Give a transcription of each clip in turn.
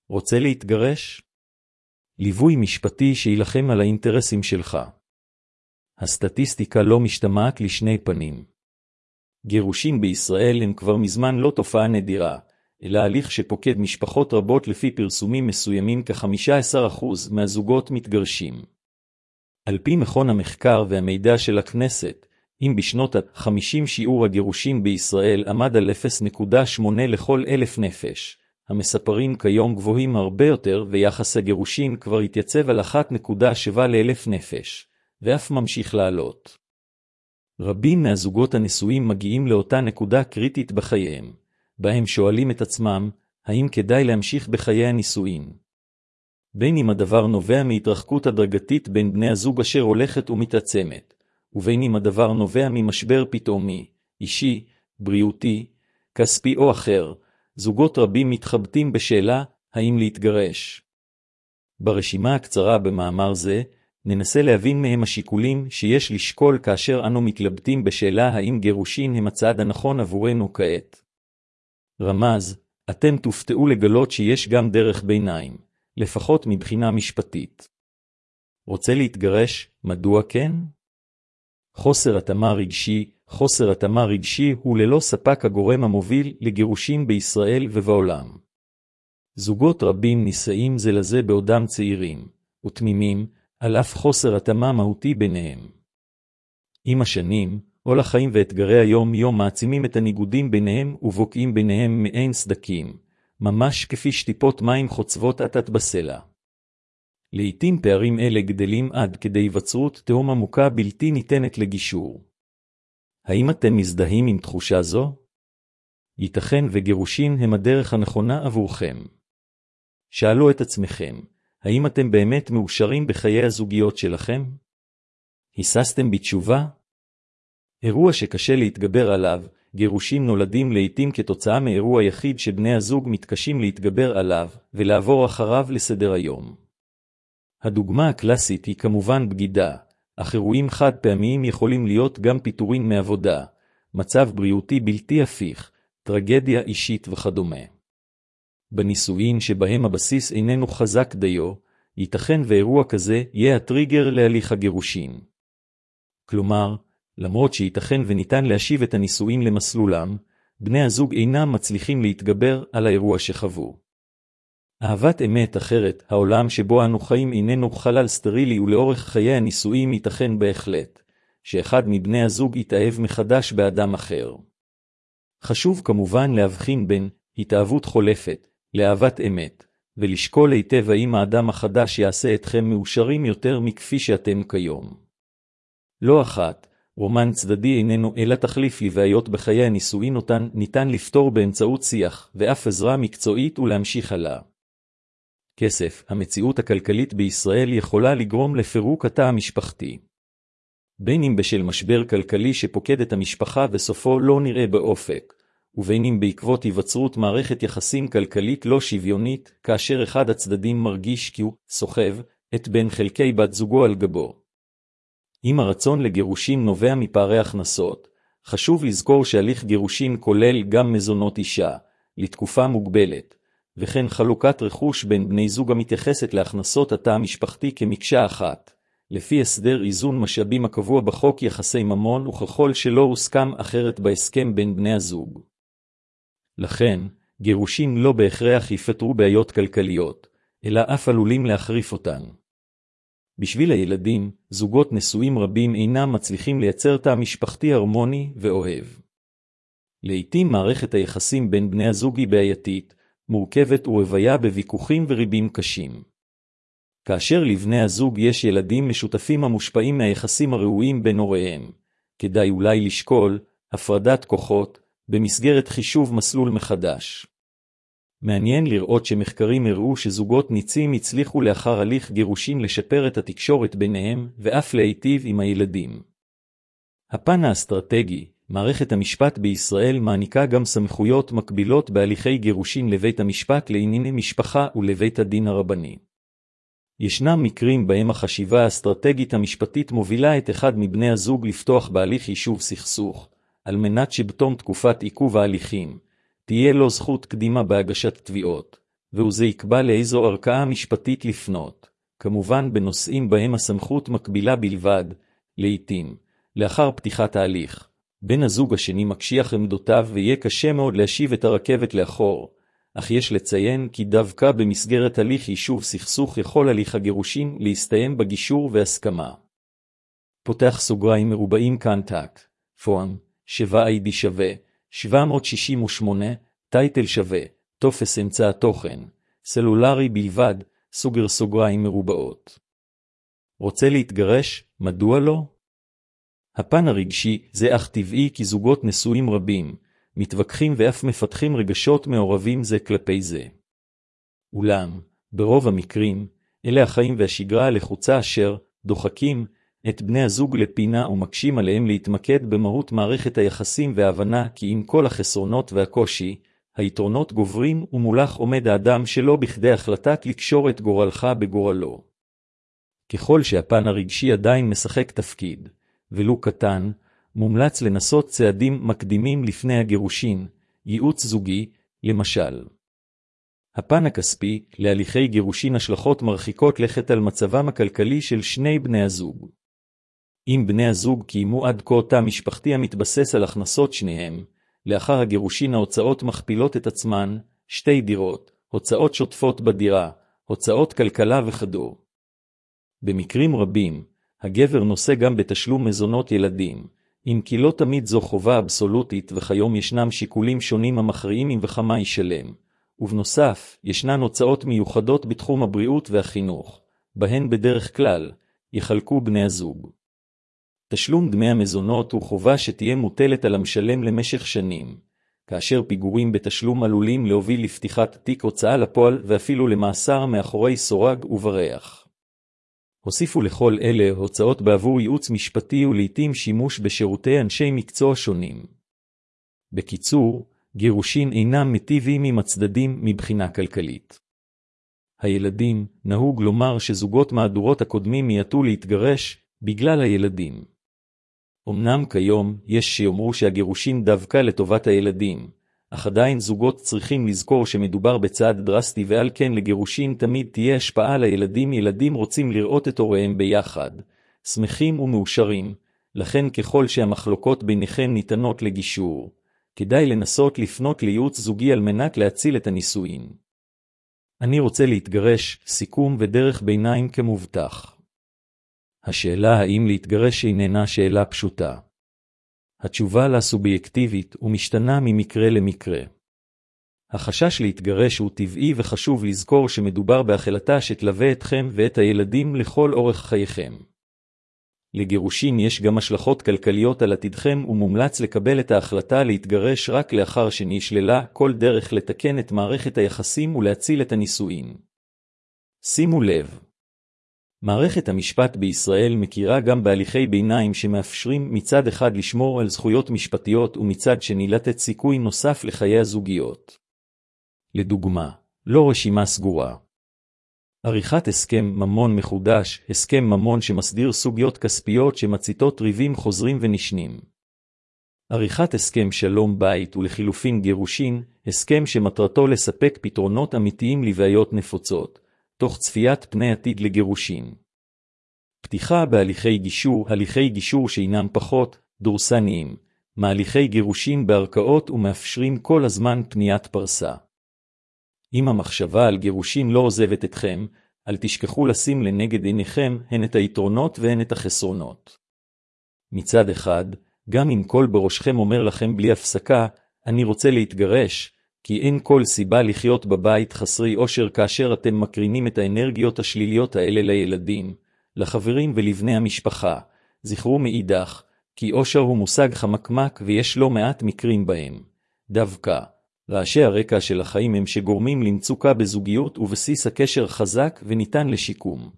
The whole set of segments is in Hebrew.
רוצה להתגרש? ליווי משפטי שילחם על האינטרסים שלך. הסטטיסטיקה לא משתמעת לשני פנים. גירושים בישראל הם כבר מזמן לא תופעה נדירה, אלא הליך שפוקד משפחות רבות. לפי פרסומים מסוימים כ-15% מהזוגות מתגרשים. על פי מכון המחקר והמידע של הכנסת, אם בשנות ה-50 שיעור הגירושים בישראל עמד על 0.8 לכל 1,000 נפש, המספרים כיום גבוהים הרבה יותר ויחס הגירושים כבר התייצב על 1.7 ל-1,000 נפש, ואף ממשיך לעלות. רבים מהזוגות הנשואים מגיעים לאותה נקודה קריטית בחייהם, בהם שואלים את עצמם, האם כדאי להמשיך בחיי הנישואין? בין אם הדבר נובע מהתרחקות הדרגתית בין בני הזוג אשר הולכת ומתעצמת, ובין אם הדבר נובע ממשבר פתאומי, אישי, בריאותי, כספי או אחר, זוגות רבים מתחבטים בשאלה, האם להתגרש. ברשימה הקצרה במאמר זה, ננסה להבין מהם השיקולים שיש לשקול כאשר אנו מתלבטים בשאלה האם גירושין הם הצעד הנכון עבורנו כעת. רמז, אתם תופתעו לגלות שיש גם דרך ביניים, לפחות מבחינה משפטית. רוצה להתגרש, מדוע כן? חוסר התאמה רגשי. חוסר התאמה רגשי הוא ללא ספק הגורם המוביל לגירושים בישראל ובעולם. זוגות רבים נישאים זה לזה בעודם צעירים, ותמימים, על אף חוסר התאמה מהותי ביניהם. עם השנים, עול החיים ואתגרי היום-יום מעצימים את הניגודים ביניהם ובוקעים ביניהם מעין סדקים, ממש כפי שטיפות מים חוצבות עתת בסלע. לעתים פערים אלה גדלים עד כדי היווצרות תהום עמוקה בלתי ניתנת לגישור. האם אתם מזדהים עם תחושה זו? ייתכן וגירושין הם הדרך הנכונה עבורכם. שאלו את עצמכם, האם אתם באמת מאושרים בחיי הזוגיות שלכם? היססתם בתשובה? אירוע שקשה להתגבר עליו, גירושים נולדים לעתים כתוצאה מאירוע יחיד שבני הזוג מתקשים להתגבר עליו ולעבור אחריו לסדר היום. הדוגמה הקלאסית היא כמובן בגידה, אך אירועים חד פעמיים יכולים להיות גם פיטורין מעבודה, מצב בריאותי בלתי הפיך, טרגדיה אישית וכדומה. בנישואין שבהם הבסיס איננו חזק דיו, ייתכן ואירוע כזה יהיה הטריגר להליך הגירושין. כלומר, למרות שייתכן וניתן להשיב את הנישואין למסלולם, בני הזוג אינם מצליחים להתגבר על האירוע שחוו. אהבת אמת אחרת, העולם שבו אנו חיים איננו חלל סטרילי ולאורך חיי הנישואים ייתכן בהחלט, שאחד מבני הזוג יתאהב מחדש באדם אחר. חשוב כמובן להבחין בין התאהבות חולפת לאהבת אמת, ולשקול היטב האם האדם החדש יעשה אתכם מאושרים יותר מכפי שאתם כיום. לא אחת, רומן צדדי איננו אלא תחליף לבעיות בחיי הנישואין אותן ניתן לפתור באמצעות שיח ואף עזרה מקצועית ולהמשיך הלאה. כסף, המציאות הכלכלית בישראל יכולה לגרום לפירוק התא המשפחתי. בין אם בשל משבר כלכלי שפוקד את המשפחה וסופו לא נראה באופק, ובין אם בעקבות היווצרות מערכת יחסים כלכלית לא שוויונית, כאשר אחד הצדדים מרגיש כי הוא סוחב את בין חלקי בת זוגו על גבו. אם הרצון לגירושים נובע מפערי הכנסות, חשוב לזכור שהליך גירושים כולל גם מזונות אישה, לתקופה מוגבלת, וכן חלוקת רכוש בין בני זוג המתייחסת להכנסות התא המשפחתי כמקשה אחת, לפי הסדר איזון משאבים הקבוע בחוק יחסי ממון וככל שלא הוסכם אחרת בהסכם בין בני הזוג. לכן, גירושים לא בהכרח יפתרו בעיות כלכליות, אלא אף עלולים להחריף אותן. בשביל הילדים, זוגות נשואים רבים אינם מצליחים לייצר תא משפחתי הרמוני ואוהב. לעתים מערכת היחסים בין בני הזוג היא בעייתית, מורכבת ורוויה בוויכוחים וריבים קשים. כאשר לבני הזוג יש ילדים משותפים המושפעים מהיחסים הראויים בין הוריהם, כדאי אולי לשקול הפרדת כוחות במסגרת חישוב מסלול מחדש. מעניין לראות שמחקרים הראו שזוגות ניצים הצליחו לאחר הליך גירושין לשפר את התקשורת ביניהם ואף להיטיב עם הילדים. הפן האסטרטגי, מערכת המשפט בישראל מעניקה גם סמכויות מקבילות בהליכי גירושין לבית המשפט לענייני משפחה ולבית הדין הרבני. ישנם מקרים בהם החשיבה האסטרטגית המשפטית מובילה את אחד מבני הזוג לפתוח בהליך יישוב סכסוך, על מנת שבתום תקופת עיכוב ההליכים, תהיה לו זכות קדימה בהגשת תביעות, וזה יקבע לאיזו ערכאה משפטית לפנות, כמובן בנושאים בהם הסמכות מקבילה בלבד, לעתים, לאחר פתיחת ההליך. בן הזוג השני מקשיח עמדותיו ויהיה קשה מאוד להשיב את הרכבת לאחור, אך יש לציין כי דווקא במסגרת הליך יישוב סכסוך יכול הליך הגירושין להסתיים בגישור והסכמה. פותח סוגריים מרובעים קנטקט, פון, 7ID שווה, 768, טייטל שווה, טופס אמצע התוכן, סלולרי בלבד, סוגר סוגריים מרובעות. רוצה להתגרש? מדוע לא? הפן הרגשי זה אך טבעי כי זוגות נשואים רבים, מתווכחים ואף מפתחים רגשות מעורבים זה כלפי זה. אולם, ברוב המקרים, אלה החיים והשגרה הלחוצה אשר דוחקים את בני הזוג לפינה ומקשים עליהם להתמקד במהות מערכת היחסים וההבנה כי עם כל החסרונות והקושי, היתרונות גוברים ומולך עומד האדם שלא בכדי החלטת לקשור את גורלך בגורלו. ככל שהפן הרגשי עדיין משחק תפקיד, ולו קטן, מומלץ לנסות צעדים מקדימים לפני הגירושין, ייעוץ זוגי, למשל. הפן הכספי, להליכי גירושין השלכות מרחיקות לכת על מצבם הכלכלי של שני בני הזוג. אם בני הזוג קיימו עד כה תא משפחתי המתבסס על הכנסות שניהם, לאחר הגירושין ההוצאות מכפילות את עצמן, 2 דירות, הוצאות שוטפות בדירה, הוצאות כלכלה וכדומה. במקרים רבים, הגבר נושא גם בתשלום מזונות ילדים, אם כי לא תמיד זו חובה אבסולוטית וכיום ישנם שיקולים שונים המכריעים אם וכמה ישלם, ובנוסף ישנן הוצאות מיוחדות בתחום הבריאות והחינוך, בהן בדרך כלל יחלקו בני הזוג. תשלום דמי המזונות הוא חובה שתהיה מוטלת על המשלם למשך שנים, כאשר פיגורים בתשלום עלולים להוביל לפתיחת תיק הוצאה לפועל ואפילו למאסר מאחורי סורג ובריח. הוסיפו לכל אלה הוצאות בעבור ייעוץ משפטי ולעיתים שימוש בשירותי אנשי מקצוע שונים. בקיצור, גירושין אינם מיטיבים עם הצדדים מבחינה כלכלית. הילדים, נהוג לומר שזוגות מהדורות הקודמים מייתו להתגרש בגלל הילדים. אמנם כיום יש שיאמרו שהגירושין דווקא לטובת הילדים, אך עדיין זוגות צריכים לזכור שמדובר בצעד דרסטי ועל כן לגירושין תמיד תהיה השפעה על הילדים. ילדים רוצים לראות את הוריהם ביחד, שמחים ומאושרים, לכן ככל שהמחלוקות ביניכם ניתנות לגישור, כדאי לנסות לפנות לייעוץ זוגי על מנת להציל את הנישואין. אני רוצה להתגרש, סיכום ודרך ביניים כמובטח. השאלה האם להתגרש איננה שאלה פשוטה. התשובה לה סובייקטיבית ומשתנה ממקרה למקרה. החשש להתגרש הוא טבעי וחשוב לזכור שמדובר בהחלטה שתלווה אתכם ואת הילדים לכל אורך חייכם. לגירושין יש גם השלכות כלכליות על עתידכם ומומלץ לקבל את ההחלטה להתגרש רק לאחר שנשללה כל דרך לתקן את מערכת היחסים ולהציל את הנישואין. שימו לב. מערכת המשפט בישראל מכירה גם בהליכי ביניים שמאפשרים מצד אחד לשמור על זכויות משפטיות ומצד שני לתת סיכוי נוסף לחיי הזוגיות. לדוגמה, לא רשימה סגורה. עריכת הסכם ממון מחודש, הסכם ממון שמסדיר סוגיות כספיות שמציתות ריבים חוזרים ונשנים. עריכת הסכם שלום בית ולחילופין גירושין, הסכם שמטרתו לספק פתרונות אמיתיים לבעיות נפוצות, תוך צפיית פני עתיד לגירושין. פתיחה בהליכי גישור, הליכי גישור שאינם פחות דורסניים, מהליכי גירושין בערכאות ומאפשרים כל הזמן פניית פרסה. אם המחשבה על גירושין לא עוזבת אתכם, אל תשכחו לשים לנגד עיניכם הן את היתרונות והן את החסרונות. מצד אחד, גם אם כל בראשכם אומר לכם בלי הפסקה, אני רוצה להתגרש, כי אין כל סיבה לחיות בבית חסרי אושר כאשר אתם מקרינים את האנרגיות השליליות האלה לילדים, לחברים ולבני המשפחה. זכרו מאידך, כי אושר הוא מושג חמקמק ויש לא מעט מקרים בהם. דווקא, רעשי הרקע של החיים הם שגורמים למצוקה בזוגיות ובסיס הקשר חזק וניתן לשיקום.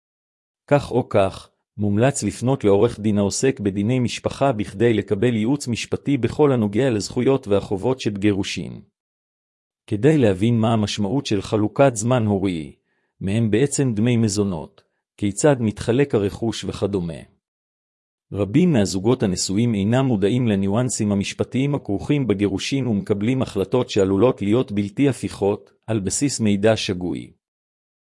כך או כך, מומלץ לפנות לעורך דין העוסק בדיני משפחה בכדי לקבל ייעוץ משפטי בכל הנוגע לזכויות והחובות של גירושין. כדי להבין מה המשמעות של חלוקת זמן הורי, מהם בעצם דמי מזונות, כיצד מתחלק הרכוש וכדומה. רבים מהזוגות הנשואים אינם מודעים לניואנסים המשפטיים הכרוכים בגירושין ומקבלים החלטות שעלולות להיות בלתי הפיכות על בסיס מידע שגוי.